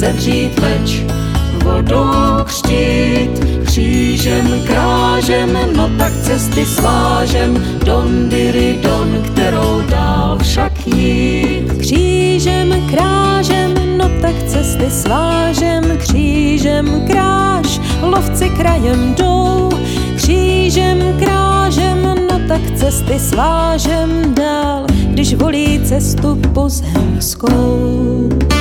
sevřít več, vodou křtít, křížem, krážem, no tak cesty svážem, don diri don, kterou dál však jít. Křížem, krážem, no tak cesty svážem, křížem, kráž, lovci krajem jdou. Křížem, krážem, no tak cesty svážem dál, když volí cestu pozemskou.